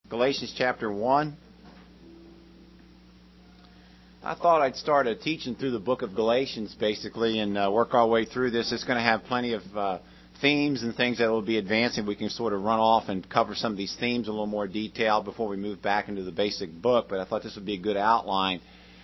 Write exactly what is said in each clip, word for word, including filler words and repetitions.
Galatians chapter one. I thought I'd start a teaching through the book of Galatians, basically, and uh, work our way through this. It's going to have plenty of uh, themes and things that will be advancing. We can sort of run off and cover some of these themes in a little more detail before we move back into the basic book, but I thought this would be a good outline.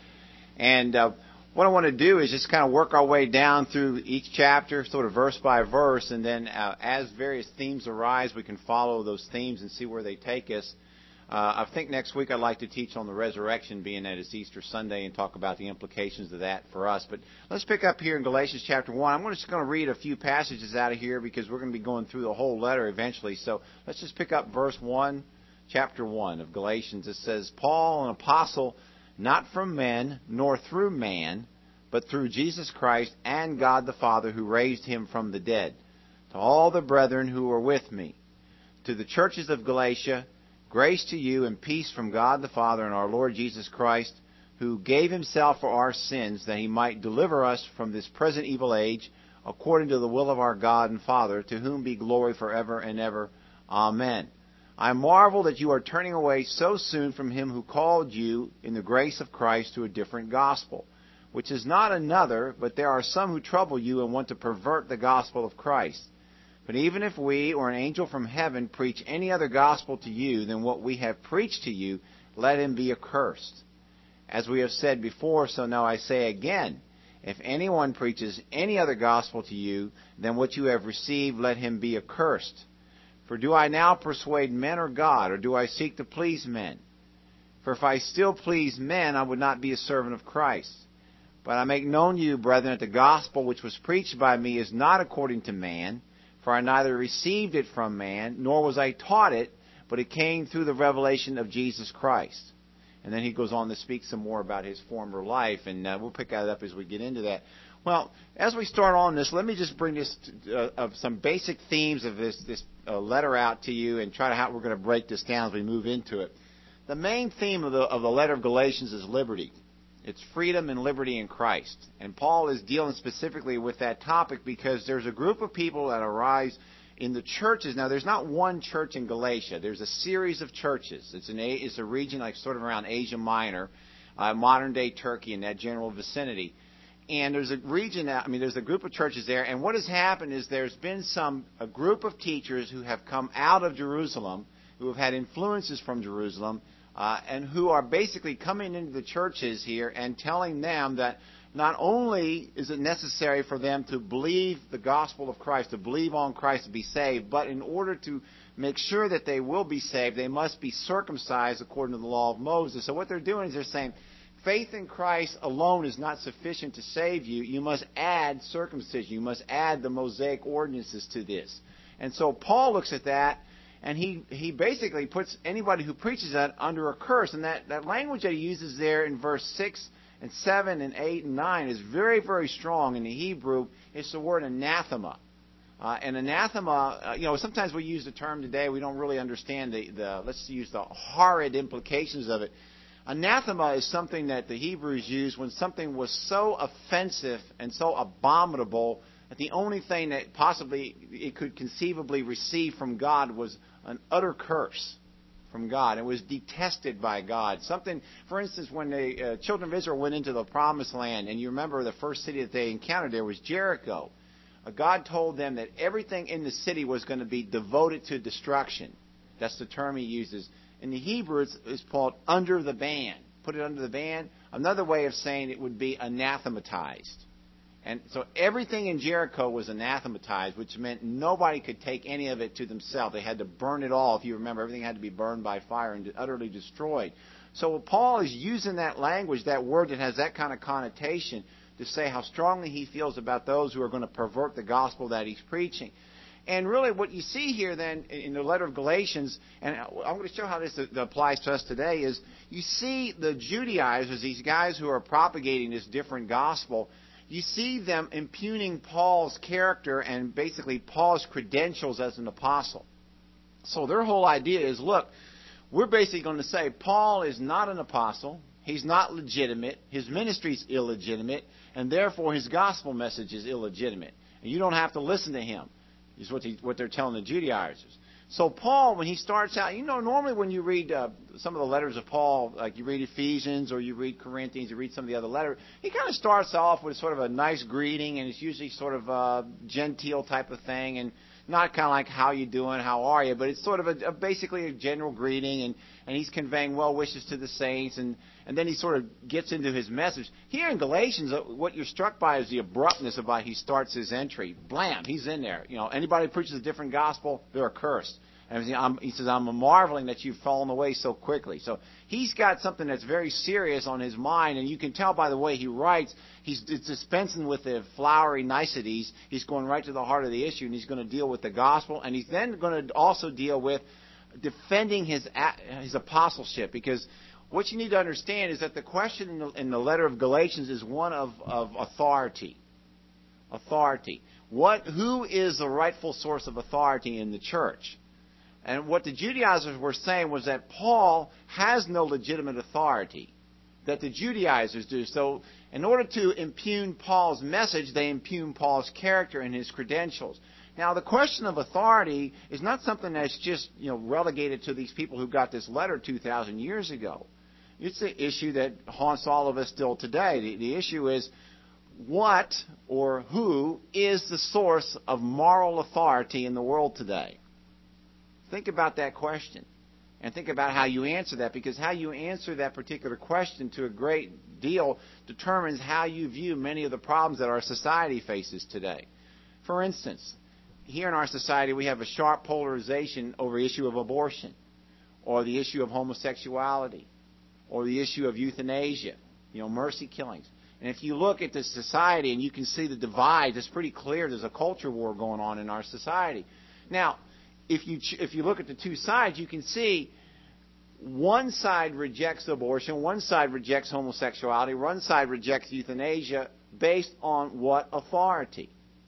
And uh, what I want to do is just kind of work our way down through each chapter, sort of verse by verse, and then uh, as various themes arise, we can follow those themes and see where they take us. Uh, I think next week I'd like to teach on the resurrection, being that it's Easter Sunday, and talk about the implications of that for us. But let's pick up here in Galatians chapter one. I'm just going to read a few passages out of here because we're going to be going through the whole letter eventually. So let's just pick up verse one, chapter one of Galatians. It says, Paul, an apostle, not from men, nor through man, but through Jesus Christ and God the Father who raised him from the dead, to all the brethren who are with me, to the churches of Galatia, grace to you and peace from God the Father and our Lord Jesus Christ, who gave himself for our sins, that he might deliver us from this present evil age, according to the will of our God and Father, to whom be glory forever and ever. Amen. I marvel that you are turning away so soon from him who called you in the grace of Christ to a different gospel, which is not another, but there are some who trouble you and want to pervert the gospel of Christ. But even if we or an angel from heaven preach any other gospel to you than what we have preached to you, let him be accursed. As we have said before, so now I say again, if anyone preaches any other gospel to you than what you have received, let him be accursed. For do I now persuade men or God, or do I seek to please men? For if I still please men, I would not be a servant of Christ. But I make known to you, brethren, that the gospel which was preached by me is not according to man, for I neither received it from man, nor was I taught it, but it came through the revelation of Jesus Christ. And then he goes on to speak some more about his former life, and uh, we'll pick that up as we get into that. Well, as we start on this, let me just bring this to, uh, of some basic themes of this this uh, letter out to you, and try to how we're going to break this down as we move into it. The main theme of the of the letter of Galatians is liberty. It's freedom and liberty in Christ. And Paul is dealing specifically with that topic because there's a group of people that arise in the churches. Now, there's not one church in Galatia. There's a series of churches. It's an it's a region like sort of around Asia Minor, uh, modern-day Turkey, in that general vicinity. And there's a region, I mean, there's a group of churches there. And what has happened is there's been some a group of teachers who have come out of Jerusalem, who have had influences from Jerusalem, Uh, and who are basically coming into the churches here and telling them that not only is it necessary for them to believe the gospel of Christ, to believe on Christ to be saved, but in order to make sure that they will be saved, they must be circumcised according to the law of Moses. So what they're doing is they're saying, faith in Christ alone is not sufficient to save you. You must add circumcision. You must add the Mosaic ordinances to this. And so Paul looks at that, and he, he basically puts anybody who preaches that under a curse. And that, that language that he uses there in verse six and seven and eight and nine is very, very strong in the Hebrew. It's the word anathema. Uh, and anathema, uh, you know, sometimes we use the term today. We don't really understand the, the, let's use the horrid implications of it. Anathema is something that the Hebrews used when something was so offensive and so abominable that the only thing that possibly it could conceivably receive from God was an utter curse from God. It was detested by God. Something, for instance, when the uh, children of Israel went into the Promised Land, and you remember the first city that they encountered there was Jericho. Uh, God told them that everything in the city was going to be devoted to destruction. That's the term he uses. In the Hebrew, it's, it's called under the ban. Put it under the ban. Another way of saying it would be anathematized. And so everything in Jericho was anathematized, which meant nobody could take any of it to themselves. They had to burn it all. If you remember, everything had to be burned by fire and utterly destroyed. So Paul is using that language, that word that has that kind of connotation, to say how strongly he feels about those who are going to pervert the gospel that he's preaching. And really what you see here then in the letter of Galatians, and I'm going to show how this applies to us today, is you see the Judaizers, these guys who are propagating this different gospel. You see them impugning Paul's character and basically Paul's credentials as an apostle. So their whole idea is, look, we're basically going to say Paul is not an apostle, he's not legitimate, his ministry is illegitimate, and therefore his gospel message is illegitimate. And you don't have to listen to him, is what, he, what they're telling the Judaizers. So Paul, when he starts out, you know, normally when you read uh, some of the letters of Paul, like you read Ephesians or you read Corinthians, you read some of the other letters, he kind of starts off with sort of a nice greeting, and it's usually sort of a genteel type of thing, and not kind of like how you doing, how are you, but it's sort of a, a basically a general greeting, and, and he's conveying well wishes to the saints, and, and then he sort of gets into his message. Here in Galatians, what you're struck by is the abruptness about he starts his entry. Blam, he's in there. You know, anybody who preaches a different gospel, they're accursed. And he says, I'm marveling that you've fallen away so quickly. So he's got something that's very serious on his mind, and you can tell by the way he writes, he's dispensing with the flowery niceties. He's going right to the heart of the issue, and he's going to deal with the gospel, and he's then going to also deal with defending his his apostleship, because what you need to understand is that the question in the, in the letter of Galatians is one of, of authority. Authority. What, who is the rightful source of authority in the church? And what the Judaizers were saying was that Paul has no legitimate authority, that the Judaizers do. So in order to impugn Paul's message, they impugn Paul's character and his credentials. Now, the question of authority is not something that's just, you know, relegated to these people who got this letter two thousand years ago. It's an issue that haunts all of us still today. The, the issue is what or who is the source of moral authority in the world today? Think about that question, and think about how you answer that, because how you answer that particular question to a great deal determines how you view many of the problems that our society faces today. For instance, here in our society we have a sharp polarization over the issue of abortion, or the issue of homosexuality, or the issue of euthanasia, you know, mercy killings. And if you look at the society and you can see the divide, it's pretty clear there's a culture war going on in our society. Now, If you if you look at the two sides, you can see one side rejects abortion, one side rejects homosexuality, one side rejects euthanasia based on what authority?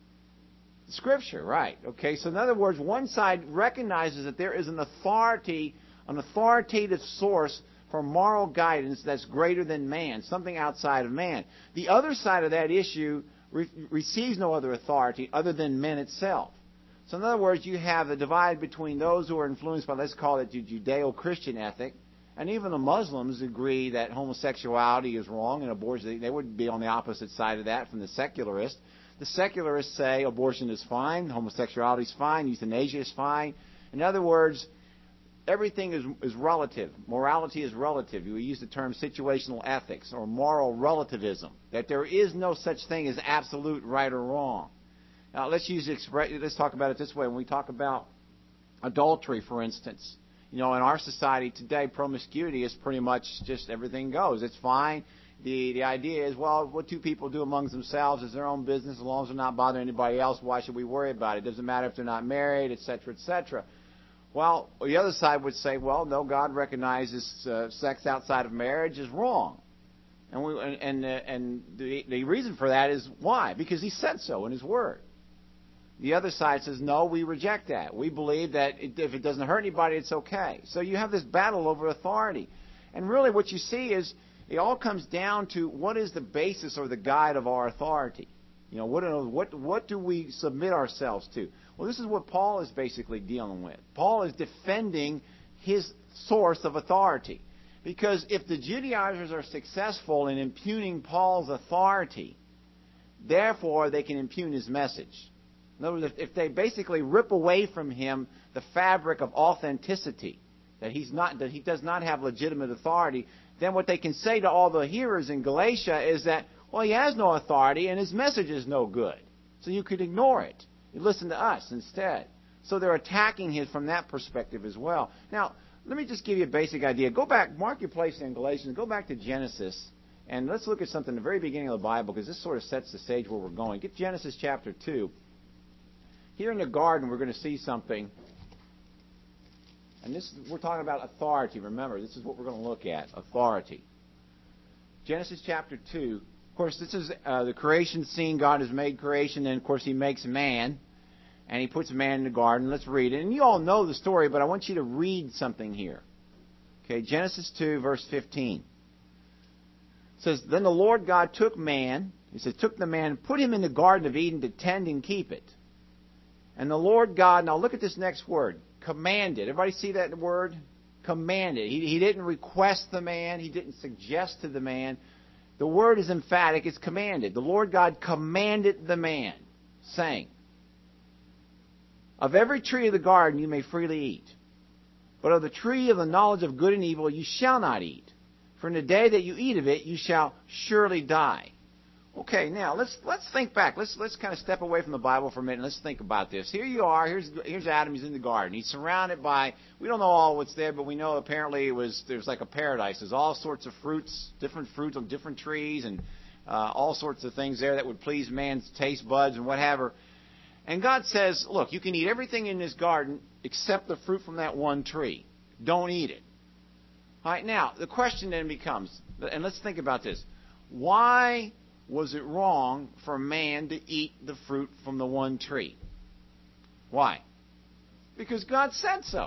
Scripture, right. Okay, so in other words, one side recognizes that there is an authority, an authoritative source for moral guidance that's greater than man, something outside of man. The other side of that issue re- receives no other authority other than men itself. So in other words, you have a divide between those who are influenced by, let's call it, the Judeo-Christian ethic, and even the Muslims agree that homosexuality is wrong and abortion, they would be on the opposite side of that from the secularists. The secularists say abortion is fine, homosexuality is fine, euthanasia is fine. In other words, everything is, is relative. Morality is relative. We use the term situational ethics or moral relativism, that there is no such thing as absolute right or wrong. Now, let's use let's talk about it this way. When we talk about adultery, for instance, you know, in our society today, promiscuity is pretty much just everything goes. It's fine. The the idea is, well, what two people do amongst themselves is their own business. As long as they're not bothering anybody else, why should we worry about it? It doesn't matter if they're not married, et cetera, et cetera. Well, the other side would say, well, no, God recognizes uh, sex outside of marriage is wrong. And, we, and, and, uh, and the, the reason for that is why? Because He said so in His Word. The other side says, no, we reject that. We believe that if it doesn't hurt anybody, it's okay. So you have this battle over authority. And really what you see is it all comes down to what is the basis or the guide of our authority. You know, what, what, what do we submit ourselves to? Well, this is what Paul is basically dealing with. Paul is defending his source of authority. Because if the Judaizers are successful in impugning Paul's authority, therefore they can impugn his message. In other words, if they basically rip away from him the fabric of authenticity, that he's not, that he does not have legitimate authority, then what they can say to all the hearers in Galatia is that, well, he has no authority and his message is no good. So you could ignore it. You listen to us instead. So they're attacking him from that perspective as well. Now, let me just give you a basic idea. Go back, mark your place in Galatians, go back to Genesis, and let's look at something at the very beginning of the Bible, because this sort of sets the stage where we're going. Get Genesis chapter two. Here in the garden, we're going to see something. And this we're talking about authority. Remember, this is what we're going to look at, authority. Genesis chapter two. Of course, this is uh, the creation scene. God has made creation, and of course He makes man, and He puts man in the garden. Let's read it. And you all know the story, but I want you to read something here. Okay, Genesis two, verse fifteen. It says, Then the Lord God took man, He says, took the man and put him in the Garden of Eden to tend and keep it. And the Lord God, now look at this next word, commanded. Everybody see that word? Commanded. He, he didn't request the man. He didn't suggest to the man. The word is emphatic. It's commanded. The Lord God commanded the man, saying, of every tree of the garden you may freely eat, but of the tree of the knowledge of good and evil you shall not eat. For in the day that you eat of it, you shall surely die. Okay, now let's let's think back. Let's let's kind of step away from the Bible for a minute and let's think about this. Here you are. Here's here's Adam. He's in the garden. He's surrounded by, we don't know all what's there, but we know apparently it was there's like a paradise. There's all sorts of fruits, different fruits on different trees, and uh, all sorts of things there that would please man's taste buds and whatever. And God says, look, you can eat everything in this garden except the fruit from that one tree. Don't eat it. All right, now the question then becomes, and let's think about this: why was it wrong for man to eat the fruit from the one tree? Why? Because God said so.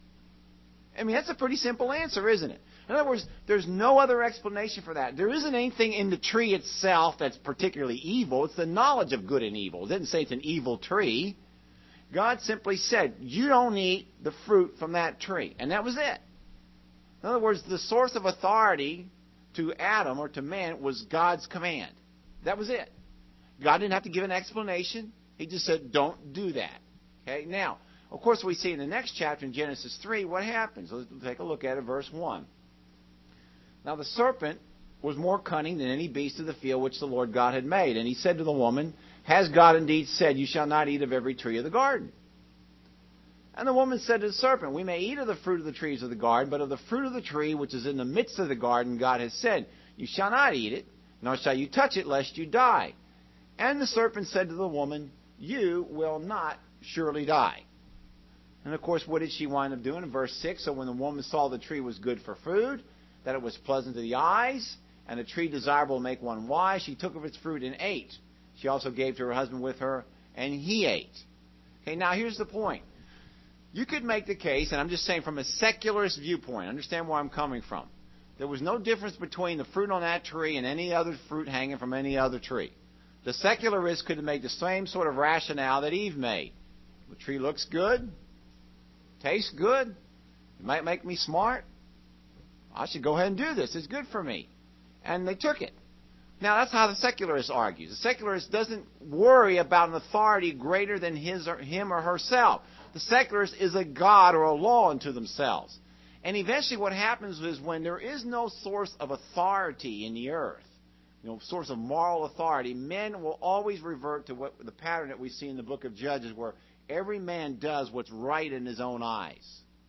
I mean, that's a pretty simple answer, isn't it? In other words, there's no other explanation for that. There isn't anything in the tree itself that's particularly evil. It's the knowledge of good and evil. It doesn't say it's an evil tree. God simply said, you don't eat the fruit from that tree. And that was it. In other words, the source of authority to Adam or to man was God's command. That was it. God didn't have to give an explanation. He just said, don't do that. Okay. Now, of course, we see in the next chapter in Genesis three what happens. Let's take a look at it, verse one. Now the serpent was more cunning than any beast of the field which the Lord God had made. And he said to the woman, has God indeed said, you shall not eat of every tree of the garden? And the woman said to the serpent, we may eat of the fruit of the trees of the garden, but of the fruit of the tree which is in the midst of the garden, God has said, you shall not eat it, nor shall you touch it, lest you die. And the serpent said to the woman, you will not surely die. And of course, what did she wind up doing? In verse six, so when the woman saw the tree was good for food, that it was pleasant to the eyes, and a tree desirable to make one wise, she took of its fruit and ate. She also gave to her husband with her, and he ate. Okay, now here's the point. You could make the case, and I'm just saying from a secularist viewpoint, understand where I'm coming from. There was no difference between the fruit on that tree and any other fruit hanging from any other tree. The secularists could have made the same sort of rationale that Eve made. The tree looks good, tastes good, it might make me smart. I should go ahead and do this. It's good for me. And they took it. Now, that's how the secularist argues. The secularist doesn't worry about an authority greater than his or him or herself. The secularist is a god or a law unto themselves. And eventually what happens is when there is no source of authority in the earth, you know, source of moral authority, men will always revert to what the pattern that we see in the book of Judges, where every man does what's right in his own eyes.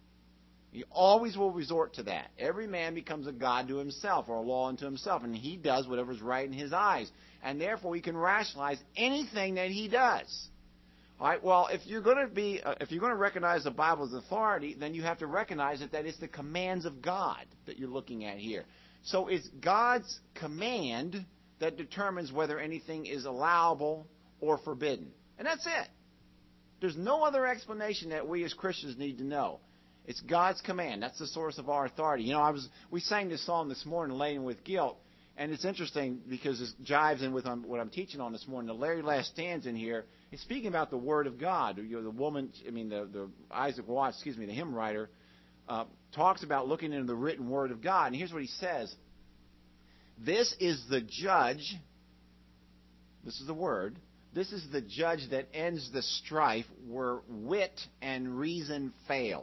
He always will resort to that. Every man becomes a god to himself or a law unto himself, and he does whatever's right in his eyes. And therefore he can rationalize anything that he does. All right, well, if you're going to be, uh, if you're going to recognize the Bible as authority, then you have to recognize that, that it's the commands of God that you're looking at here. So it's God's command that determines whether anything is allowable or forbidden. And that's it. There's no other explanation that we as Christians need to know. It's God's command. That's the source of our authority. You know, I was we sang this song this morning, Laden with Guilt, and it's interesting because it jives in with what I'm teaching on this morning. The very last stanza in here is speaking about the Word of God. You know, the woman, I mean, the, the Isaac Watts, excuse me, the hymn writer, uh, talks about looking into the written Word of God. And here's what he says. This is the judge, this is the Word, this is the judge that ends the strife where wit and reason fail.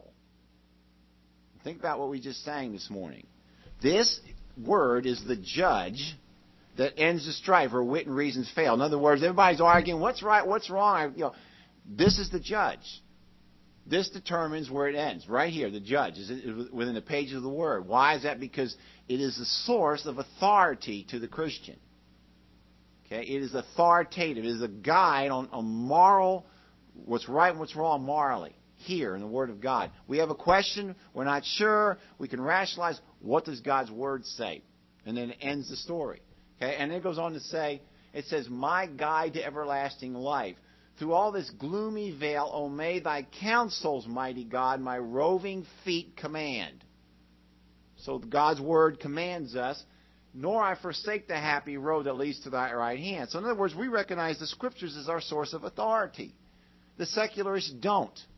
Think about what we just sang this morning. This Word is the judge that ends the strife where wit and reasons fail. In other words, everybody's arguing what's right, what's wrong. I, you know, this is the judge. This determines where it ends. Right here, the judge is within the pages of the Word. Why is that? Because it is the source of authority to the Christian. Okay, it is authoritative. It is a guide on, on moral, what's right and what's wrong morally. Here in the Word of God. We have a question, we're not sure, we can rationalize, what does God's Word say? And then it ends the story. Okay, and then it goes on to say, it says, my guide to everlasting life. Through all this gloomy veil, O may thy counsels, mighty God, my roving feet command. So God's Word commands us, nor I forsake the happy road that leads to thy right hand. So in other words, we recognize the Scriptures as our source of authority. The secularists don't.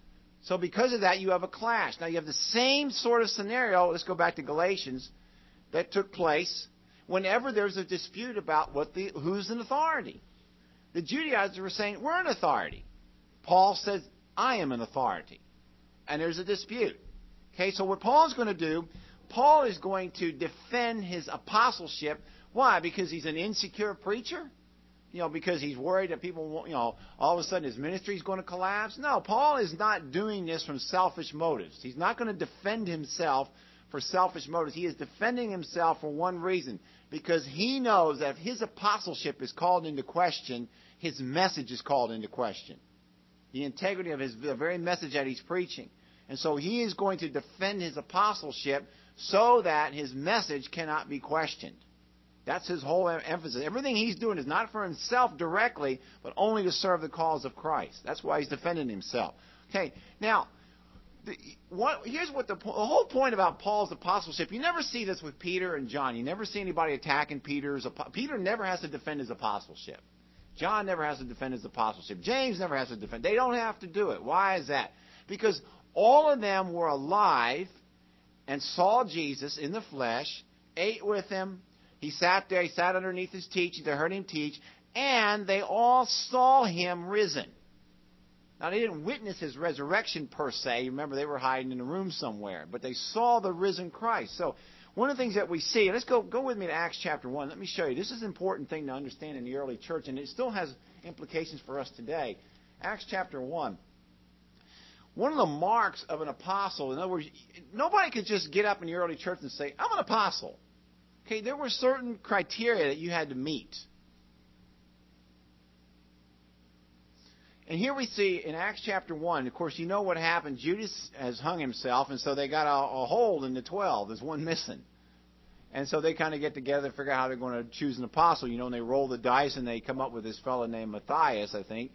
So because of that, you have a clash. Now you have the same sort of scenario, let's go back to Galatians, that took place whenever there's a dispute about what the who's in authority. The Judaizers were saying, we're an authority. Paul says, I am an authority. And there's a dispute. Okay, so what Paul's going to do, Paul is going to defend his apostleship. Why? Because he's an insecure preacher? You know, because he's worried that people won't, you know, all of a sudden his ministry is going to collapse? No, Paul is not doing this from selfish motives. He's not going to defend himself for selfish motives. He is defending himself for one reason. Because he knows that if his apostleship is called into question, his message is called into question. The integrity of his the very message that he's preaching. And so he is going to defend his apostleship so that his message cannot be questioned. That's his whole emphasis. Everything he's doing is not for himself directly, but only to serve the cause of Christ. That's why he's defending himself. Okay, now, the, what, here's what the, the whole point about Paul's apostleship. You never see this with Peter and John. You never see anybody attacking Peter's. Peter never has to defend his apostleship. John never has to defend his apostleship. James never has to defend. They don't have to do it. Why is that? Because all of them were alive and saw Jesus in the flesh, ate with him. He sat there, he sat underneath his teaching, they heard him teach, and they all saw him risen. Now, they didn't witness his resurrection per se. Remember, they were hiding in a room somewhere. But they saw the risen Christ. So, one of the things that we see, let's go, go with me to Acts chapter one. Let me show you. This is an important thing to understand in the early church, and it still has implications for us today. Acts chapter one. One of the marks of an apostle, in other words, nobody could just get up in the early church and say, I'm an apostle. Okay, there were certain criteria that you had to meet. And here we see in Acts chapter one, of course, you know what happened. Judas has hung himself, and so they got a, a hole in the twelve. There's one missing. And so they kind of get together and figure out how they're going to choose an apostle. You know, and they roll the dice, and they come up with this fellow named Matthias, I think.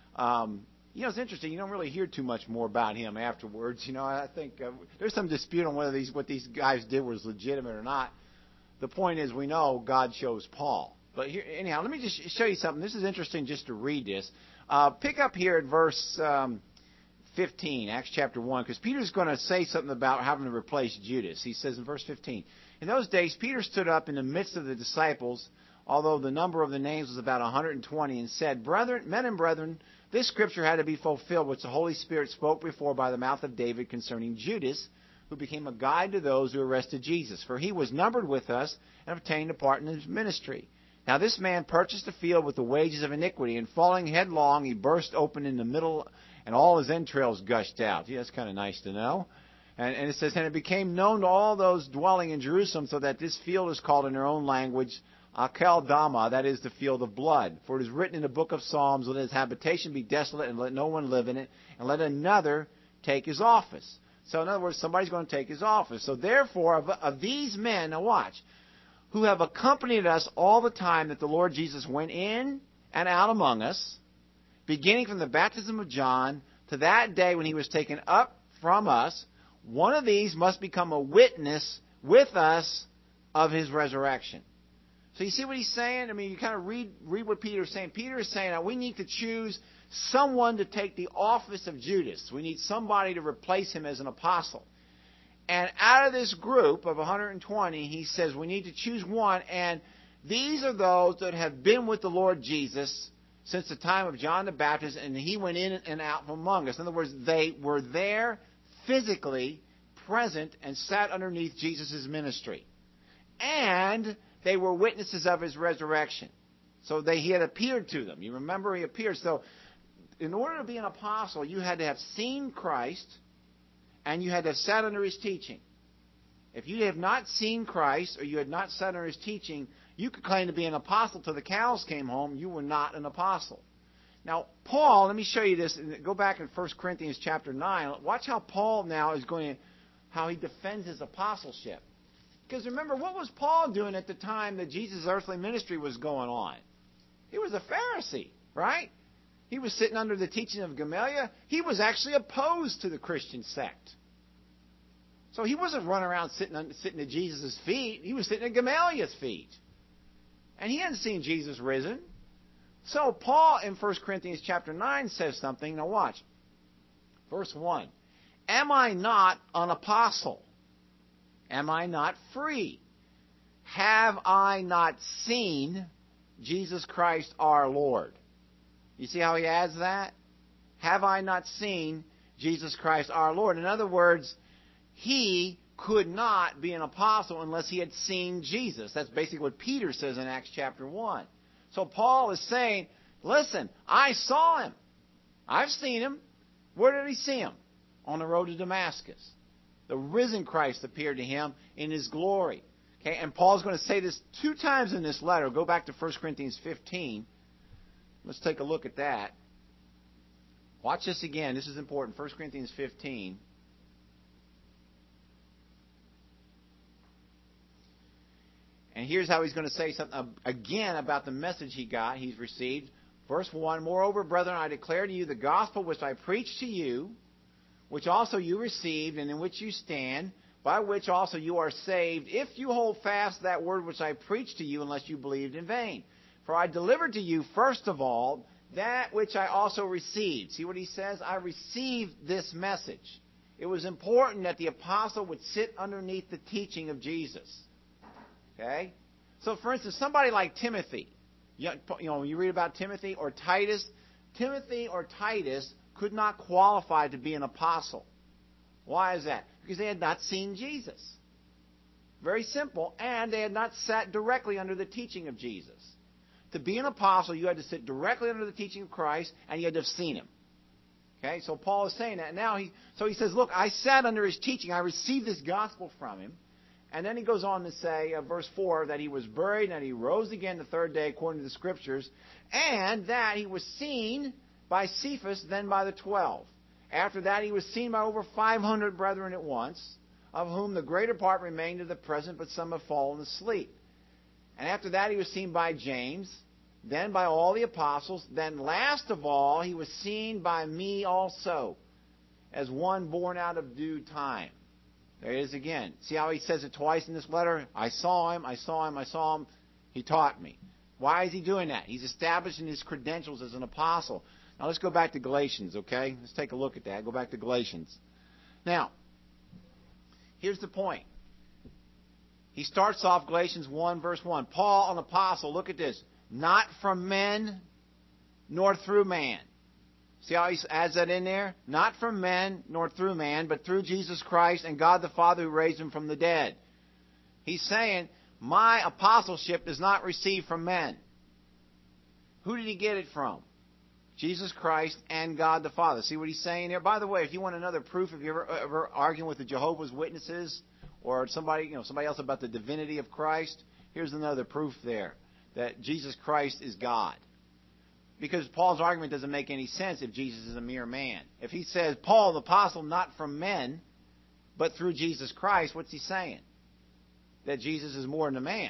Um, you know, it's interesting. You don't really hear too much more about him afterwards. You know, I think uh, there's some dispute on whether these what these guys did was legitimate or not. The point is, we know God chose Paul. But here, anyhow, let me just show you something. This is interesting just to read this. Uh, pick up here at verse um, fifteen, Acts chapter one, because Peter's going to say something about having to replace Judas. He says in verse fifteen, in those days Peter stood up in the midst of the disciples, although the number of the names was about one hundred twenty, and said, Brethren, men and brethren, this scripture had to be fulfilled, which the Holy Spirit spoke before by the mouth of David concerning Judas, who became a guide to those who arrested Jesus. For he was numbered with us and obtained a part in his ministry. Now this man purchased a field with the wages of iniquity, and falling headlong, he burst open in the middle, and all his entrails gushed out. Yeah, that's kind of nice to know. And, and it says, and it became known to all those dwelling in Jerusalem, so that this field is called in their own language Akeldama, that is the field of blood. For it is written in the book of Psalms, let his habitation be desolate, and let no one live in it, and let another take his office. So in other words, somebody's going to take his office. So therefore, of, of these men, now watch, who have accompanied us all the time that the Lord Jesus went in and out among us, beginning from the baptism of John to that day when he was taken up from us, one of these must become a witness with us of his resurrection. So you see what he's saying? I mean, you kind of read read what Peter is saying. Peter is saying that we need to choose someone to take the office of Judas. We need somebody to replace him as an apostle. And out of this group of one hundred twenty, he says we need to choose one. And these are those that have been with the Lord Jesus since the time of John the Baptist, and he went in and out from among us. In other words, they were there physically present and sat underneath Jesus' ministry. And they were witnesses of his resurrection. So they, he had appeared to them. You remember he appeared. So in order to be an apostle, you had to have seen Christ, and you had to have sat under his teaching. If you have not seen Christ, or you had not sat under his teaching, you could claim to be an apostle till the cows came home. You were not an apostle. Now, Paul, let me show you this. Go back in First Corinthians chapter nine. Watch how Paul now is going to, how he defends his apostleship. Because remember, what was Paul doing at the time that Jesus' earthly ministry was going on? He was a Pharisee, right? He was sitting under the teaching of Gamaliel. He was actually opposed to the Christian sect. So he wasn't running around sitting, under, sitting at Jesus' feet. He was sitting at Gamaliel's feet. And he hadn't seen Jesus risen. So Paul in First Corinthians chapter nine says something. Now watch. Verse one. Am I not an apostle? Am I not free? Have I not seen Jesus Christ our Lord? You see how he adds that? Have I not seen Jesus Christ our Lord? In other words, he could not be an apostle unless he had seen Jesus. That's basically what Peter says in Acts chapter one. So Paul is saying, listen, I saw him. I've seen him. Where did he see him? On the road to Damascus. The risen Christ appeared to him in his glory. Okay, and Paul's going to say this two times in this letter. Go back to First Corinthians fifteen. Let's take a look at that. Watch this again. This is important. First Corinthians fifteen. And here's how he's going to say something again about the message he got, he's received. Verse one, moreover, brethren, I declare to you the gospel which I preached to you, which also you received, and in which you stand, by which also you are saved, if you hold fast that word which I preached to you, unless you believed in vain. For I delivered to you, first of all, that which I also received. See what he says? I received this message. It was important that the apostle would sit underneath the teaching of Jesus. Okay? So, for instance, somebody like Timothy, you know, when you read about Timothy or Titus, Timothy or Titus could not qualify to be an apostle. Why is that? Because they had not seen Jesus. Very simple. And they had not sat directly under the teaching of Jesus. To be an apostle, you had to sit directly under the teaching of Christ, and you had to have seen him. Okay? So Paul is saying that. Now he, so he says, look, I sat under his teaching. I received this gospel from him. And then he goes on to say, uh, verse four, that he was buried and that he rose again the third day according to the Scriptures, and that he was seen by Cephas, then by the twelve. After that he was seen by over five hundred brethren at once, of whom the greater part remain to the present, but some have fallen asleep. And after that he was seen by James, then by all the apostles, then last of all he was seen by me also, as one born out of due time. There it is again. See how he says it twice in this letter? I saw him, I saw him, I saw him. He taught me. Why is he doing that? He's establishing his credentials as an apostle. Now let's go back to Galatians, okay? Let's take a look at that. Go back to Galatians. Now, here's the point. He starts off Galatians one, verse one. Paul, an apostle, look at this. Not from men, nor through man. See how he adds that in there? Not from men, nor through man, but through Jesus Christ and God the Father who raised him from the dead. He's saying, my apostleship is not received from men. Who did he get it from? Jesus Christ and God the Father. See what he's saying here? By the way, if you want another proof, if you're ever, ever arguing with the Jehovah's Witnesses or somebody, you know, somebody else about the divinity of Christ, here's another proof there, that Jesus Christ is God. Because Paul's argument doesn't make any sense if Jesus is a mere man. If he says, Paul, the apostle, not from men, but through Jesus Christ, what's he saying? That Jesus is more than a man.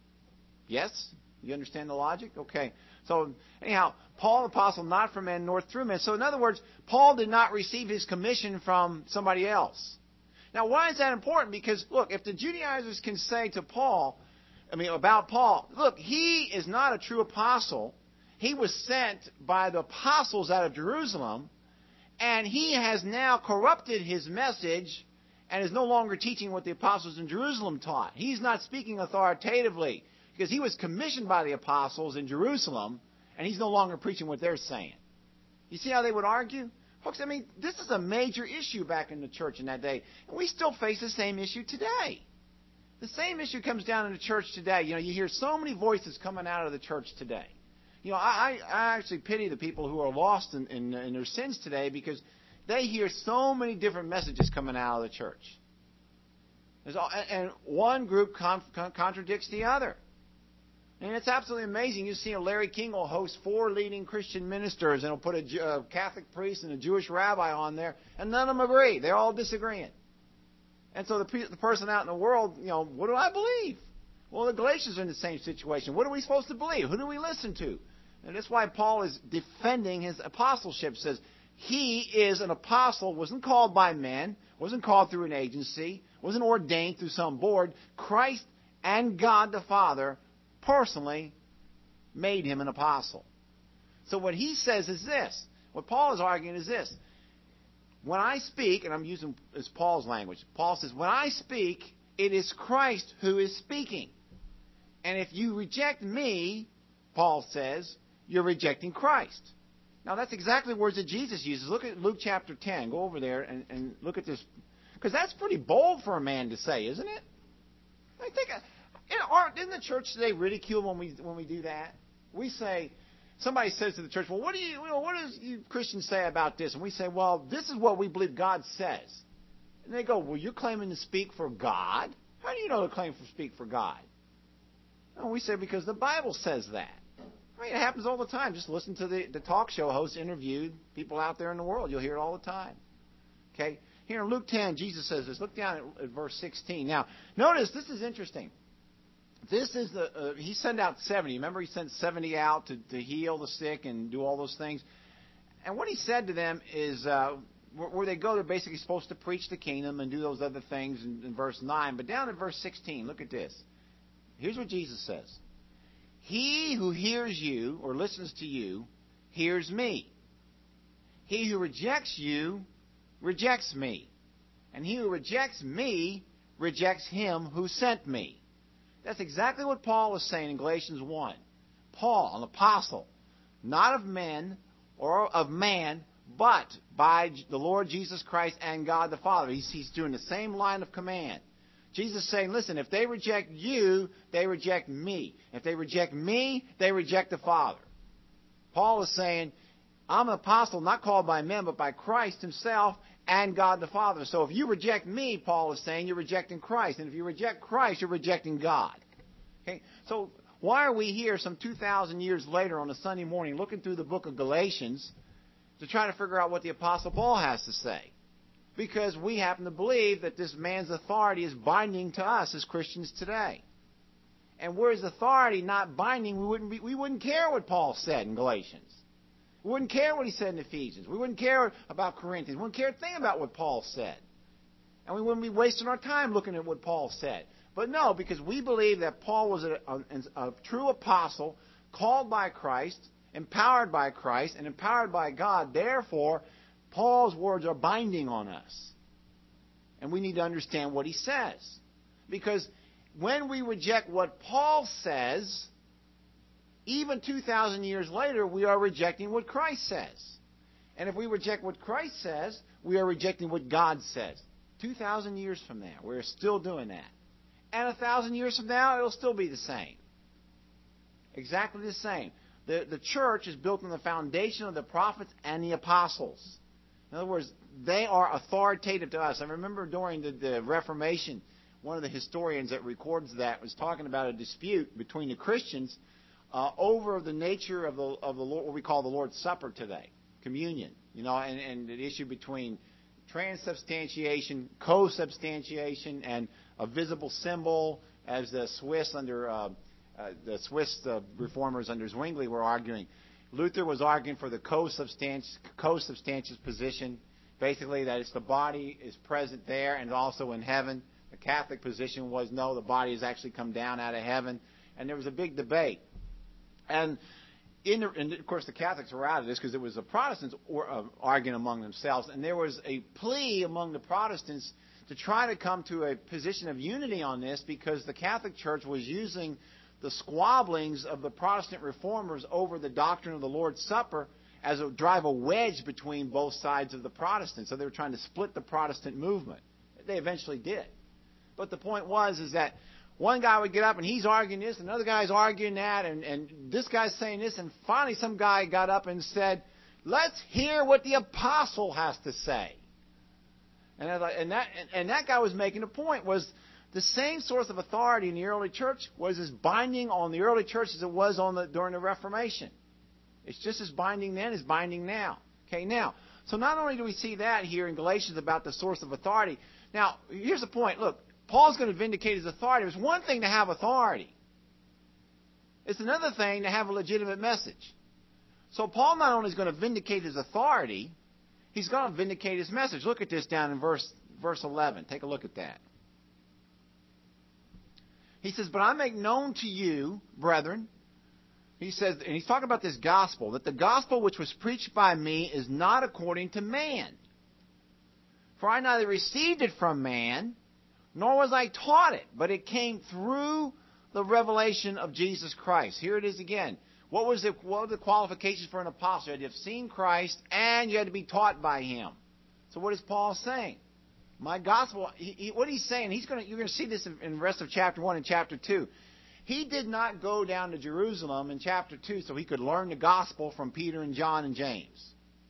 Yes? You understand the logic? Okay. So, anyhow, Paul, the apostle, not from men, nor through men. So, in other words, Paul did not receive his commission from somebody else. Now, why is that important? Because, look, if the Judaizers can say to Paul, I mean, about Paul, look, he is not a true apostle. He was sent by the apostles out of Jerusalem, and he has now corrupted his message and is no longer teaching what the apostles in Jerusalem taught. He's not speaking authoritatively because he was commissioned by the apostles in Jerusalem, and he's no longer preaching what they're saying. You see how they would argue? Folks, I mean, this is a major issue back in the church in that day, and we still face the same issue today. The same issue comes down in the church today. You know, you hear so many voices coming out of the church today. You know, I, I actually pity the people who are lost in, in, in their sins today because they hear so many different messages coming out of the church. There's all, and one group con, con, contradicts the other. And it's absolutely amazing. You see, Larry King will host four leading Christian ministers and he'll put a, a Catholic priest and a Jewish rabbi on there, and none of them agree. They're all disagreeing. And so the, the person out in the world, you know, what do I believe? Well, the Galatians are in the same situation. What are we supposed to believe? Who do we listen to? And that's why Paul is defending his apostleship. Says he is an apostle, wasn't called by men, wasn't called through an agency, wasn't ordained through some board. Christ and God the Father personally made him an apostle. So what he says is this. What Paul is arguing is this. when I speak, and I'm using it's Paul's language, Paul says, when I speak, it is Christ who is speaking. And if you reject me, Paul says, you're rejecting Christ. Now, that's exactly words that Jesus uses. Look at Luke chapter ten. Go over there and, and look at this. Because that's pretty bold for a man to say, isn't it? I think, isn't the church today ridicule when we when we do that? We say, somebody says to the church, well, what do you, you know, what does you Christians say about this? And we say, well, this is what we believe God says. And they go, well, you're claiming to speak for God? How do you know to claim to speak for God? And we say, because the Bible says that. I mean, it happens all the time. Just listen to the, the talk show hosts interviewed people out there in the world. You'll hear it all the time. Okay? Here in Luke ten, Jesus says this. Look down at, at verse sixteen. Now, notice, this is interesting. This is the, uh, he sent out seventy. Remember, he sent seventy out to, to heal the sick and do all those things. And what he said to them is, uh, where, where they go, they're basically supposed to preach the kingdom and do those other things in, in verse nine. But down in verse sixteen, look at this. Here's what Jesus says. He who hears you or listens to you hears me. He who rejects you rejects me. And he who rejects me rejects him who sent me. That's exactly what Paul is saying in Galatians one. Paul, an apostle, not of men or of man, but by the Lord Jesus Christ and God the Father. He's, he's doing the same line of command. Jesus is saying, listen, if they reject you, they reject me. If they reject me, they reject the Father. Paul is saying, I'm an apostle not called by men, but by Christ himself and God the Father. So if you reject me, Paul is saying, you're rejecting Christ. And if you reject Christ, you're rejecting God. Okay? So why are we here some two thousand years later on a Sunday morning looking through the book of Galatians to try to figure out what the Apostle Paul has to say? Because we happen to believe that this man's authority is binding to us as Christians today. And where his authority not binding, we wouldn't be, we wouldn't care what Paul said in Galatians. We wouldn't care what he said in Ephesians. We wouldn't care about Corinthians. We wouldn't care a thing about what Paul said. And we wouldn't be wasting our time looking at what Paul said. But no, because we believe that Paul was a, a, a true apostle, called by Christ, empowered by Christ, and empowered by God. Therefore, Paul's words are binding on us. And we need to understand what he says. Because when we reject what Paul says, even two thousand years later, we are rejecting what Christ says. And if we reject what Christ says, we are rejecting what God says. two thousand years from now, we're still doing that. And one thousand years from now, it'll still be the same. Exactly the same. The, the church is built on the foundation of the prophets and the apostles. In other words, they are authoritative to us. I remember during the, the Reformation, one of the historians that records that was talking about a dispute between the Christians uh, over the nature of the of the Lord, what we call the Lord's Supper today, communion. You know, and, and the issue between transubstantiation, co-substantiation, and a visible symbol, as the Swiss under uh, uh, the Swiss uh, reformers under Zwingli were arguing. Luther was arguing for the co-substantious, co-substantious position, basically that it's the body is present there and also in heaven. The Catholic position was no, the body has actually come down out of heaven. And there was a big debate. And, in the, and of course, the Catholics were out of this because it was the Protestants or, uh, arguing among themselves. And there was a plea among the Protestants to try to come to a position of unity on this because the Catholic Church was using the squabblings of the Protestant reformers over the doctrine of the Lord's Supper as a drive a wedge between both sides of the Protestants. So they were trying to split the Protestant movement. They eventually did. But the point was is that one guy would get up and he's arguing this, another guy's arguing that, and, and this guy's saying this, and finally some guy got up and said, let's hear what the apostle has to say. And, and, that, and that guy was making a point, was the same source of authority in the early church was as binding on the early church as it was on the, during the Reformation. It's just as binding then as binding now. Okay, now, so not only do we see that here in Galatians about the source of authority. Now, here's the point. Look, Paul's going to vindicate his authority. It's one thing to have authority. It's another thing to have a legitimate message. So Paul not only is going to vindicate his authority, he's going to vindicate his message. Look at this down in verse verse eleven. Take a look at that. He says, but I make known to you, brethren, he says, and he's talking about this gospel, that the gospel which was preached by me is not according to man. For I neither received it from man, nor was I taught it, but it came through the revelation of Jesus Christ. Here it is again. What was the, what were the qualifications for an apostle? You had to have seen Christ, and you had to be taught by him. So what is Paul saying? My gospel, he, he, what he's saying, he's going to, you're going to see this in, in the rest of chapter one and chapter two. He did not go down to Jerusalem in chapter two so he could learn the gospel from Peter and John and James.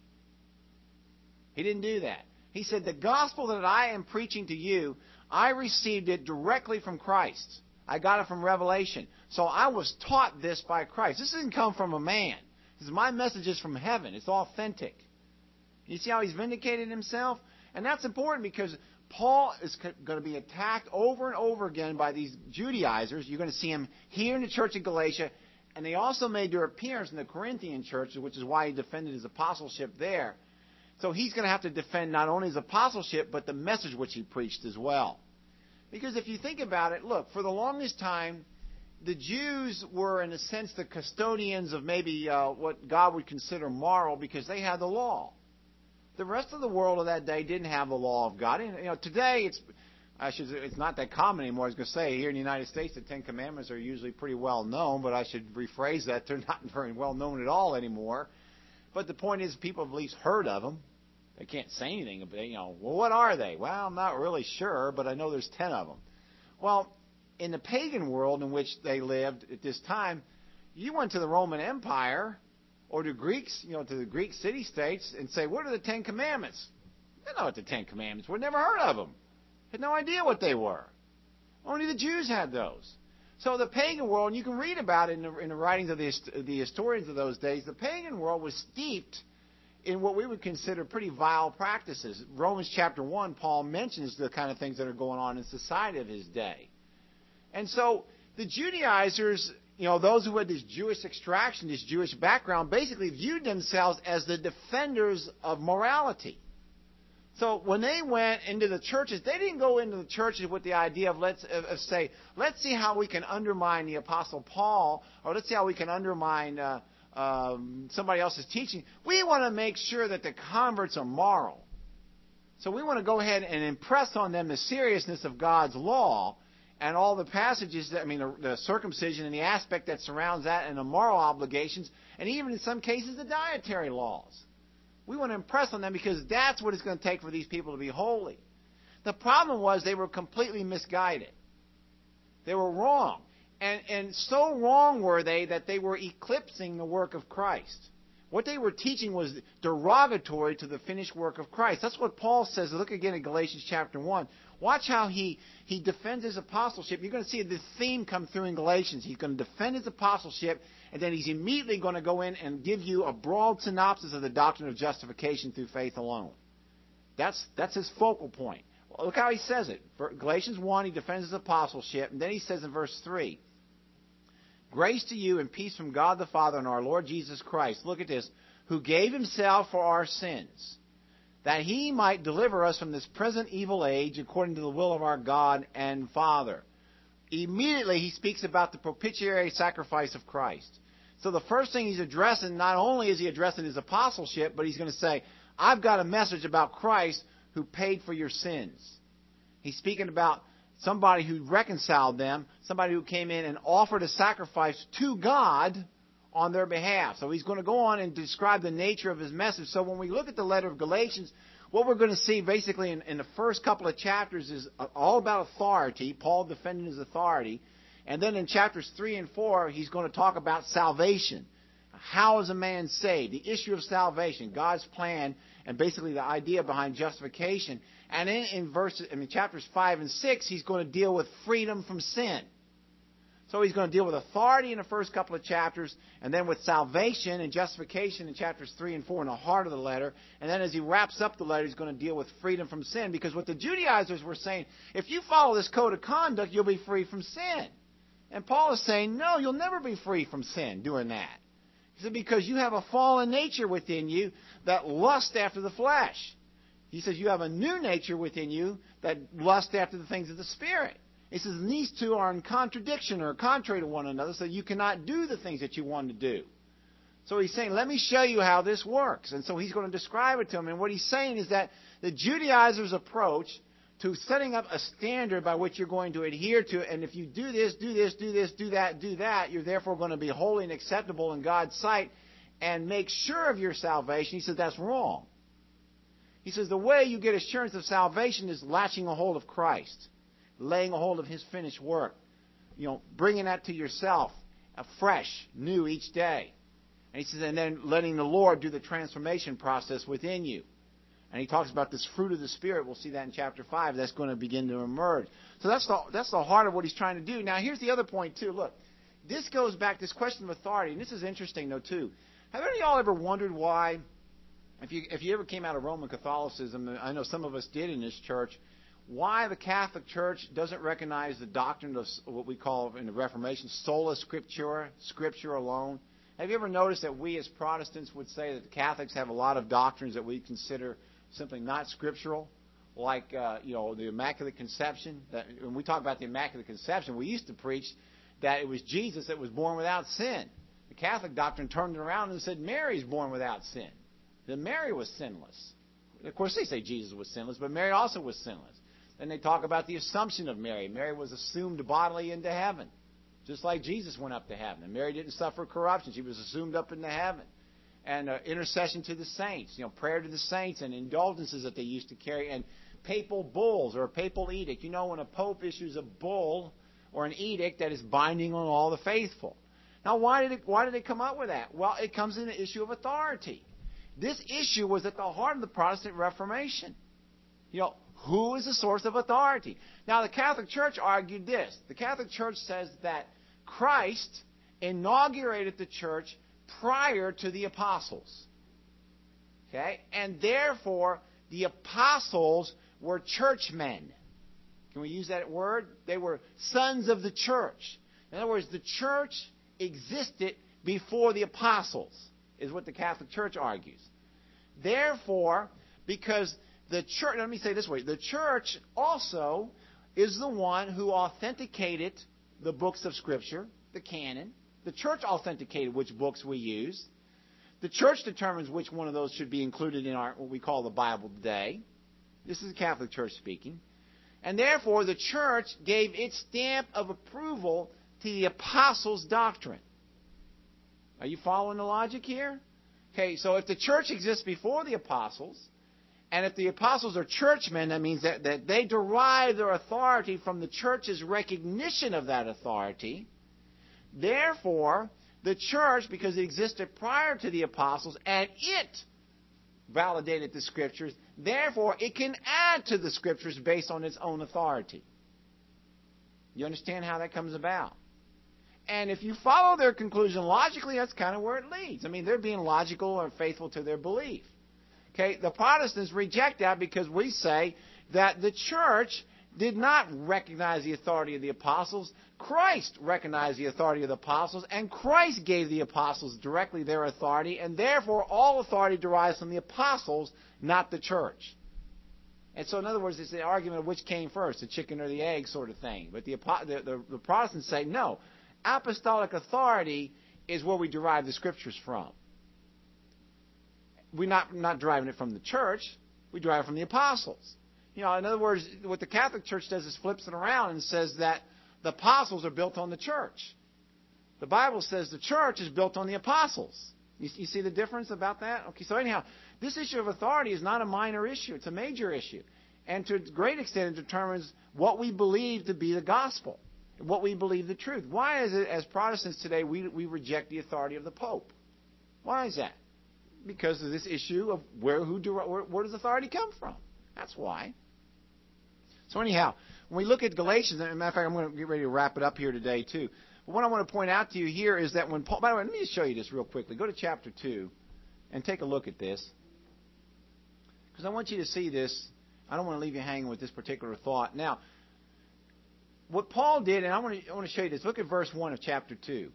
He didn't do that. He said, the gospel that I am preaching to you, I received it directly from Christ. I got it from Revelation. So I was taught this by Christ. This didn't come from a man. This is my message is from heaven. It's authentic. You see how he's vindicated himself? And that's important because Paul is going to be attacked over and over again by these Judaizers. You're going to see him here in the church of Galatia. And they also made their appearance in the Corinthian church, which is why he defended his apostleship there. So he's going to have to defend not only his apostleship, but the message which he preached as well. Because if you think about it, look, for the longest time, the Jews were, in a sense, the custodians of maybe uh, what God would consider moral because they had the law. The rest of the world of that day didn't have the law of God. And, you know, today it's I should it's not that common anymore. I was going to say here in the United States, the Ten Commandments are usually pretty well known, but I should rephrase that. They're not very well known at all anymore. But the point is, people have at least heard of them. They can't say anything about, you know, well, what are they? Well, I'm not really sure, but I know there's ten of them. Well, in the pagan world in which they lived at this time, you went to the Roman Empire or to Greeks, you know, to the Greek city-states and say, what are the Ten Commandments? They know what the Ten Commandments were. Never heard of them. Had no idea what they were. Only the Jews had those. So the pagan world, and you can read about it in the, in the writings of the, the historians of those days, the pagan world was steeped in what we would consider pretty vile practices. Romans chapter one, Paul mentions the kind of things that are going on in society of his day. And so the Judaizers, you know, those who had this Jewish extraction, this Jewish background, basically viewed themselves as the defenders of morality. So when they went into the churches, they didn't go into the churches with the idea of, let's of, of say, let's see how we can undermine the Apostle Paul, or let's see how we can undermine uh, um, somebody else's teaching. We want to make sure that the converts are moral. So we want to go ahead and impress on them the seriousness of God's law and all the passages, that, I mean, the, the circumcision and the aspect that surrounds that and the moral obligations, and even in some cases the dietary laws. We want to impress on them because that's what it's going to take for these people to be holy. The problem was they were completely misguided. They were wrong. And, and so wrong were they that they were eclipsing the work of Christ. What they were teaching was derogatory to the finished work of Christ. That's what Paul says. Look again at Galatians chapter one. Watch how he, he defends his apostleship. You're going to see this theme come through in Galatians. He's going to defend his apostleship, and then he's immediately going to go in and give you a broad synopsis of the doctrine of justification through faith alone. That's, that's his focal point. Well, look how he says it. For Galatians one, he defends his apostleship, and then he says in verse three, grace to you and peace from God the Father and our Lord Jesus Christ. Look at this. Who gave himself for our sins, that he might deliver us from this present evil age according to the will of our God and Father. Immediately he speaks about the propitiatory sacrifice of Christ. So the first thing he's addressing, not only is he addressing his apostleship, but he's going to say, I've got a message about Christ who paid for your sins. He's speaking about somebody who reconciled them, somebody who came in and offered a sacrifice to God on their behalf. So he's going to go on and describe the nature of his message. So when we look at the letter of Galatians, what we're going to see basically in, in the first couple of chapters is all about authority, Paul defending his authority. And then in chapters three and four, he's going to talk about salvation. How is a man saved? The issue of salvation, God's plan, and basically the idea behind justification. And in, in verses, I mean, chapters five and six, he's going to deal with freedom from sin. So he's going to deal with authority in the first couple of chapters, and then with salvation and justification in chapters three and four in the heart of the letter. And then as he wraps up the letter, he's going to deal with freedom from sin. Because what the Judaizers were saying, if you follow this code of conduct, you'll be free from sin. And Paul is saying, no, you'll never be free from sin doing that. He said, because you have a fallen nature within you that lusts after the flesh. He says you have a new nature within you that lusts after the things of the Spirit. He says these two are in contradiction or contrary to one another, so you cannot do the things that you want to do. So he's saying, let me show you how this works. And so he's going to describe it to him. And what he's saying is that the Judaizers' approach to setting up a standard by which you're going to adhere to, and if you do this, do this, do this, do that, do that, you're therefore going to be holy and acceptable in God's sight and make sure of your salvation. He says that's wrong. He says the way you get assurance of salvation is latching a hold of Christ, laying a hold of His finished work, you know, bringing that to yourself afresh, new each day. And he says, and then letting the Lord do the transformation process within you. And he talks about this fruit of the Spirit. We'll see that in chapter five. That's going to begin to emerge. So that's the, that's the heart of what he's trying to do. Now, here's the other point, too. Look, this goes back, this question of authority, and this is interesting, though, too. Have any of y'all ever wondered why, if you, if you ever came out of Roman Catholicism, I know some of us did in this church, why the Catholic Church doesn't recognize the doctrine of what we call in the Reformation sola scriptura, Scripture alone? Have you ever noticed that we as Protestants would say that the Catholics have a lot of doctrines that we consider simply not scriptural, like uh, you know the Immaculate Conception? That when we talk about the Immaculate Conception, we used to preach that it was Jesus that was born without sin. The Catholic doctrine turned it around and said Mary's born without sin. That Mary was sinless. Of course, they say Jesus was sinless, but Mary also was sinless. Then they talk about the assumption of Mary. Mary was assumed bodily into heaven, just like Jesus went up to heaven. And Mary didn't suffer corruption. She was assumed up into heaven. And uh, intercession to the saints, you know, prayer to the saints and indulgences that they used to carry, and papal bulls or a papal edict. You know, when a pope issues a bull or an edict that is binding on all the faithful. Now, why did it, why did they come up with that? Well, it comes in the issue of authority. This issue was at the heart of the Protestant Reformation. You know, who is the source of authority? Now, the Catholic Church argued this. The Catholic Church says that Christ inaugurated the church prior to the apostles. Okay? And therefore, the apostles were churchmen. Can we use that word? They were sons of the church. In other words, the church existed before the apostles, is what the Catholic Church argues. Therefore, because the church, let me say it this way, the church also is the one who authenticated the books of Scripture, the canon. The church authenticated which books we use. The church determines which one of those should be included in our what we call the Bible today. This is the Catholic Church speaking. And therefore, the church gave its stamp of approval to the apostles' doctrine. Are you following the logic here? Okay, so if the church exists before the apostles, and if the apostles are churchmen, that means that, that they derive their authority from the church's recognition of that authority. Therefore, the church, because it existed prior to the apostles, and it validated the Scriptures, therefore it can add to the Scriptures based on its own authority. You understand how that comes about? And if you follow their conclusion logically, that's kind of where it leads. I mean, they're being logical or faithful to their belief. Okay, the Protestants reject that because we say that the church did not recognize the authority of the apostles. Christ recognized the authority of the apostles, and Christ gave the apostles directly their authority, and therefore all authority derives from the apostles, not the church. And so, in other words, it's the argument of which came first, the chicken or the egg sort of thing. But the, the, the, the Protestants say, no, apostolic authority is where we derive the Scriptures from. We're not, not deriving it from the church. We derive it from the apostles. You know, in other words, what the Catholic Church does is flips it around and says that the apostles are built on the church. The Bible says the church is built on the apostles. You, you see the difference about that? Okay, so anyhow, this issue of authority is not a minor issue. It's a major issue. And to a great extent, it determines what we believe to be the gospel, what we believe the truth. Why is it, as Protestants today, we, we reject the authority of the Pope? Why is that? Because of this issue of where, who, where, where does authority come from? That's why. So anyhow, when we look at Galatians, as a matter of fact, I'm going to get ready to wrap it up here today too. But what I want to point out to you here is that when Paul, by the way, let me just show you this real quickly. Go to chapter two and take a look at this. Because I want you to see this. I don't want to leave you hanging with this particular thought. Now, what Paul did, and I want to, I want to show you this. Look at verse one of chapter two.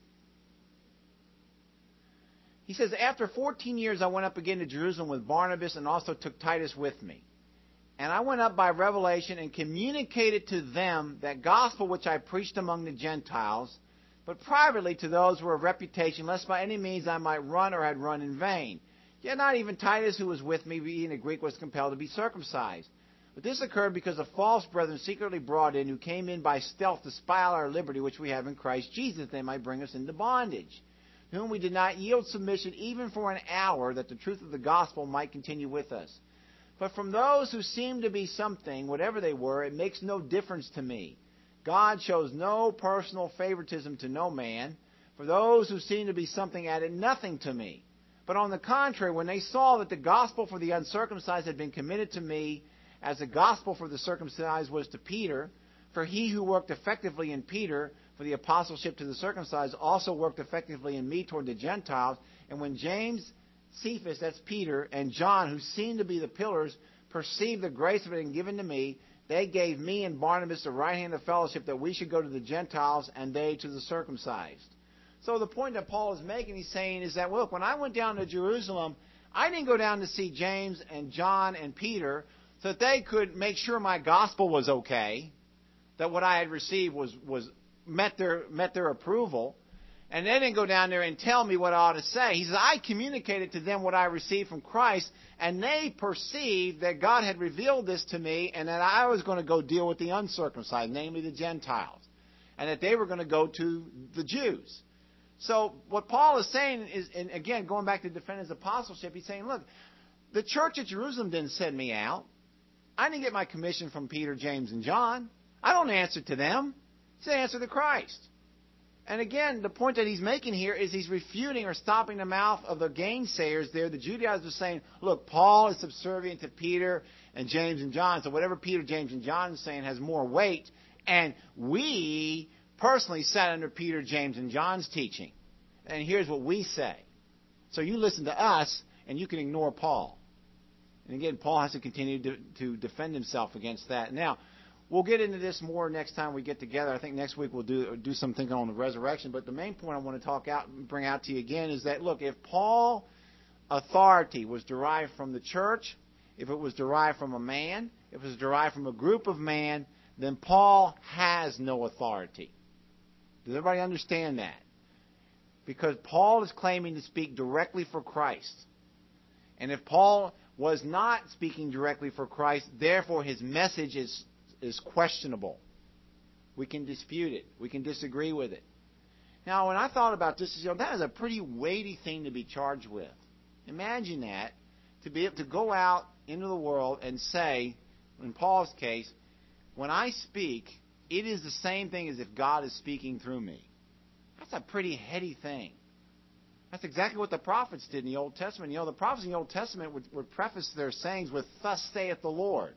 He says, after fourteen years I went up again to Jerusalem with Barnabas and also took Titus with me. And I went up by revelation and communicated to them that gospel which I preached among the Gentiles, but privately to those who were of reputation, lest by any means I might run or had run in vain. Yet not even Titus, who was with me, being a Greek, was compelled to be circumcised. But this occurred because of false brethren secretly brought in, who came in by stealth to spy out our liberty which we have in Christ Jesus, they might bring us into bondage, to whom we did not yield submission even for an hour, that the truth of the gospel might continue with us. But from those who seem to be something, whatever they were, it makes no difference to me. God shows no personal favoritism to no man. For those who seem to be something added nothing to me. But on the contrary, when they saw that the gospel for the uncircumcised had been committed to me, as the gospel for the circumcised was to Peter, for he who worked effectively in Peter for the apostleship to the circumcised also worked effectively in me toward the Gentiles. And when James, Cephas, that's Peter, and John, who seemed to be the pillars, perceived the grace of it and given to me, they gave me and Barnabas the right hand of fellowship, that we should go to the Gentiles and they to the circumcised. So the point that Paul is making, he's saying, is that, look, when I went down to Jerusalem, I didn't go down to see James and John and Peter so that they could make sure my gospel was okay, that what I had received was, was met their met their approval. And they didn't go down there and tell me what I ought to say. He says, I communicated to them what I received from Christ, and they perceived that God had revealed this to me, and that I was going to go deal with the uncircumcised, namely the Gentiles, and that they were going to go to the Jews. So what Paul is saying is, and again, going back to defend his apostleship, he's saying, look, the church at Jerusalem didn't send me out. I didn't get my commission from Peter, James, and John. I don't answer to them. It's an answer to Christ. And again, the point that he's making here is he's refuting or stopping the mouth of the gainsayers there. The Judaizers are saying, look, Paul is subservient to Peter and James and John, so whatever Peter, James, and John is saying has more weight. And we personally sat under Peter, James, and John's teaching. And here's what we say. So you listen to us, and you can ignore Paul. And again, Paul has to continue to, to defend himself against that. Now, we'll get into this more next time we get together. I think next week we'll do do some thinking on the resurrection. But the main point I want to talk out and bring out to you again is that, look, if Paul's authority was derived from the church, if it was derived from a man, if it was derived from a group of man, then Paul has no authority. Does everybody understand that? Because Paul is claiming to speak directly for Christ. And if Paul was not speaking directly for Christ, therefore his message is is questionable. We can dispute it. We can disagree with it. Now, when I thought about this, you know, that is a pretty weighty thing to be charged with. Imagine that, to be able to go out into the world and say, in Paul's case, when I speak, it is the same thing as if God is speaking through me. That's a pretty heady thing. That's exactly what the prophets did in the Old Testament. You know, the prophets in the Old Testament would, would preface their sayings with, "Thus saith the Lord."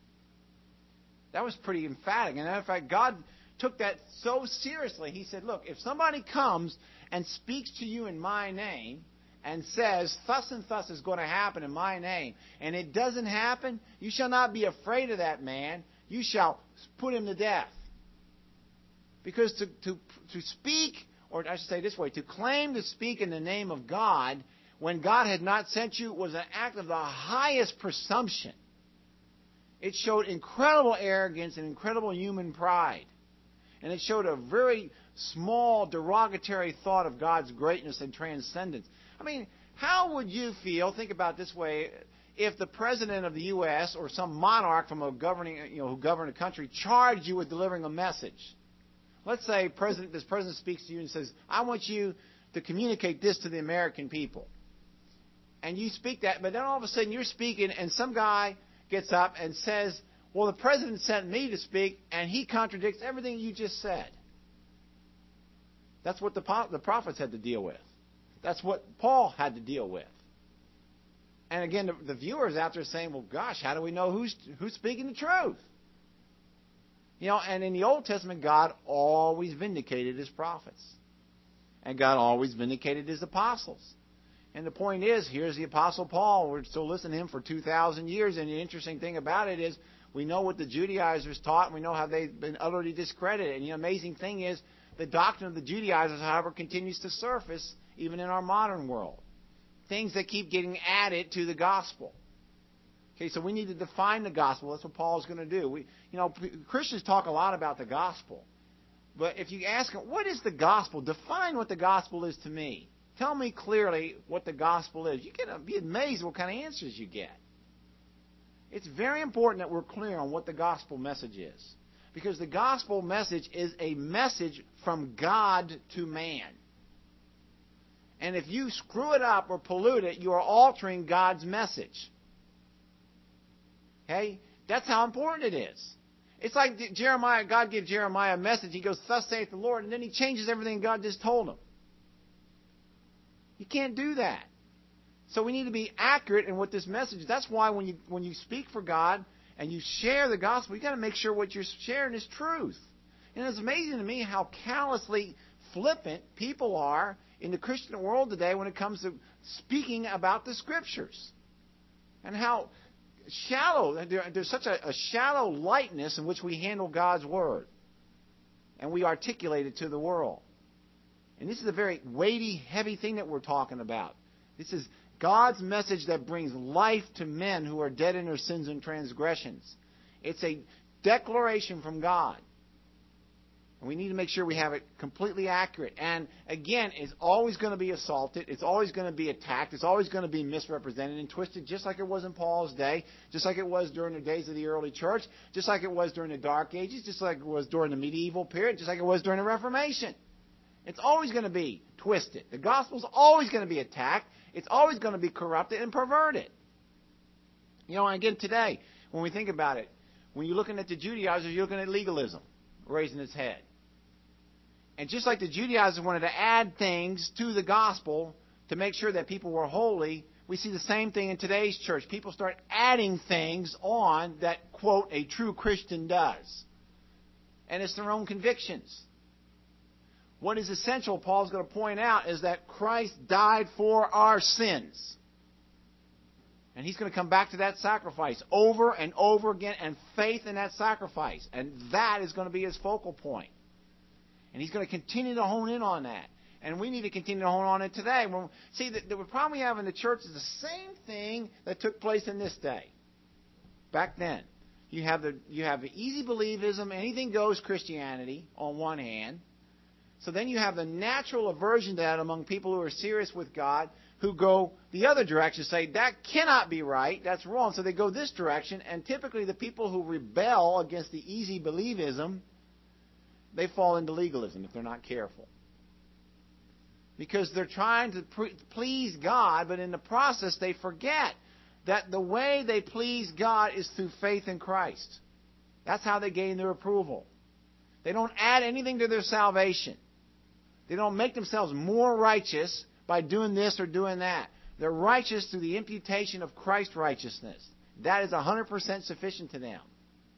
That was pretty emphatic. And in fact, God took that so seriously. He said, look, if somebody comes and speaks to you in my name and says, thus and thus is going to happen in my name, and it doesn't happen, you shall not be afraid of that man. You shall put him to death. Because to, to, to speak, or I should say this way, to claim to speak in the name of God when God had not sent you was an act of the highest presumption. It showed incredible arrogance and incredible human pride. And it showed a very small, derogatory thought of God's greatness and transcendence. I mean, how would you feel, think about it this way, if the president of the U S or some monarch from a governing, you know, who governed a country charged you with delivering a message? Let's say president, this president speaks to you and says, I want you to communicate this to the American people. And you speak that, but then all of a sudden you're speaking and some guy gets up and says, well, the president sent me to speak, and he contradicts everything you just said. That's what the, the prophets had to deal with. That's what Paul had to deal with. And again, the, the viewers out there saying, well, gosh, how do we know who's, who's speaking the truth? You know, and in the Old Testament, God always vindicated his prophets. And God always vindicated his apostles. And the point is, here's the Apostle Paul. We're still listening to him for two thousand years. And the interesting thing about it is we know what the Judaizers taught, and we know how they've been utterly discredited. And the amazing thing is the doctrine of the Judaizers, however, continues to surface even in our modern world. Things that keep getting added to the gospel. Okay, so we need to define the gospel. That's what Paul's going to do. We, you know, Christians talk a lot about the gospel. But if you ask them, what is the gospel? Define what the gospel is to me. Tell me clearly what the gospel is. You can be amazed what kind of answers you get. It's very important that we're clear on what the gospel message is. Because the gospel message is a message from God to man. And if you screw it up or pollute it, you are altering God's message. Okay? That's how important it is. It's like Jeremiah, God gave Jeremiah a message. He goes, thus saith the Lord, and then he changes everything God just told him. You can't do that. So we need to be accurate in what this message is. That's why when you when you speak for God and you share the gospel, you got to make sure what you're sharing is truth. And it's amazing to me how callously flippant people are in the Christian world today when it comes to speaking about the Scriptures. And how shallow, there's such a, a shallow lightness in which we handle God's Word. And we articulate it to the world. And this is a very weighty, heavy thing that we're talking about. This is God's message that brings life to men who are dead in their sins and transgressions. It's a declaration from God. And we need to make sure we have it completely accurate. And again, it's always going to be assaulted. It's always going to be attacked. It's always going to be misrepresented and twisted, just like it was in Paul's day, just like it was during the days of the early church, just like it was during the Dark Ages, just like it was during the medieval period, just like it was during the Reformation. It's always going to be twisted. The gospel's always going to be attacked. It's always going to be corrupted and perverted. You know, and again today, when we think about it, when you're looking at the Judaizers, you're looking at legalism raising its head. And just like the Judaizers wanted to add things to the gospel to make sure that people were holy, we see the same thing in today's church. People start adding things on that, quote, a true Christian does. And it's their own convictions. What is essential, Paul's going to point out, is that Christ died for our sins. And he's going to come back to that sacrifice over and over again, and faith in that sacrifice. And that is going to be his focal point. And he's going to continue to hone in on that. And we need to continue to hone on it today. When, see, the, the problem we have in the church is the same thing that took place in this day. Back then. You have the you have the easy believism, anything goes Christianity on one hand. So then you have the natural aversion to that among people who are serious with God, who go the other direction, say, that cannot be right, that's wrong. So they go this direction, and typically the people who rebel against the easy believism, they fall into legalism if they're not careful. Because they're trying to pre- please God, but in the process they forget that the way they please God is through faith in Christ. That's how they gain their approval. They don't add anything to their salvation. They don't make themselves more righteous by doing this or doing that. They're righteous through the imputation of Christ's righteousness. That is one hundred percent sufficient to them.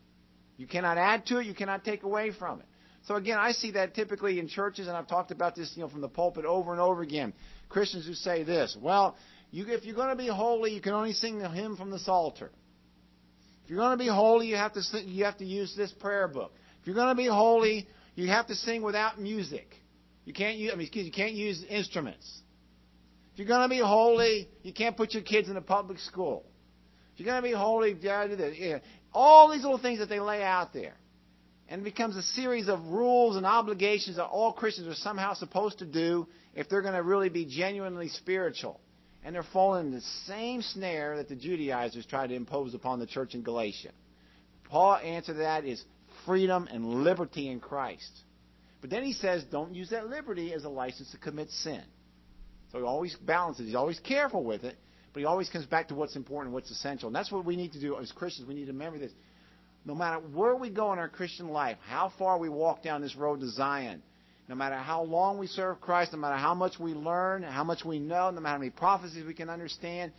You cannot add to it. You cannot take away from it. So again, I see that typically in churches, and I've talked about this, you know, from the pulpit over and over again. Christians who say this, well, you, if you're going to be holy, you can only sing the hymn from the Psalter. If you're going to be holy, you have to sing, you have to use this prayer book. If you're going to be holy, you have to sing without music. You can't use, I mean, excuse, you can't use instruments. If you're going to be holy, you can't put your kids in a public school. If you're going to be holy, yeah, all these little things that they lay out there. And it becomes a series of rules and obligations that all Christians are somehow supposed to do if they're going to really be genuinely spiritual. And they're falling in the same snare that the Judaizers tried to impose upon the church in Galatia. Paul's answer to that is freedom and liberty in Christ. But then he says, don't use that liberty as a license to commit sin. So he always balances. He's always careful with it, but he always comes back to what's important, what's essential. And that's what we need to do as Christians. We need to remember this. No matter where we go in our Christian life, how far we walk down this road to Zion, no matter how long we serve Christ, no matter how much we learn, how much we know, no matter how many prophecies we can understand,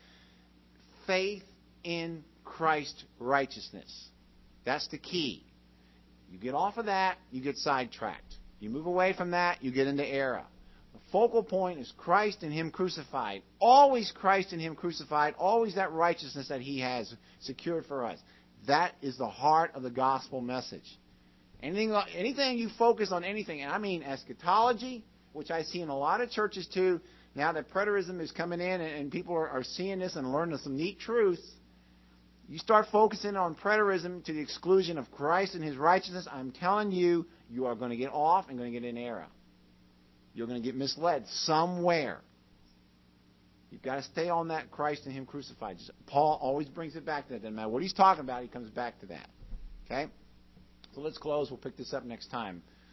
faith in Christ's righteousness. That's the key. You get off of that, you get sidetracked. You move away from that, you get into error. The focal point is Christ and Him crucified. Always Christ and Him crucified. Always that righteousness that He has secured for us. That is the heart of the gospel message. Anything, anything you focus on anything, and I mean eschatology, which I see in a lot of churches too, now that preterism is coming in and, and people are, are seeing this and learning some neat truths, You start focusing on preterism to the exclusion of Christ and His righteousness, I'm telling you, you are going to get off and going to get in error. You're going to get misled somewhere. You've got to stay on that Christ and Him crucified. Paul always brings it back to that. Doesn't matter what he's talking about, he comes back to that. Okay? So let's close. We'll pick this up next time.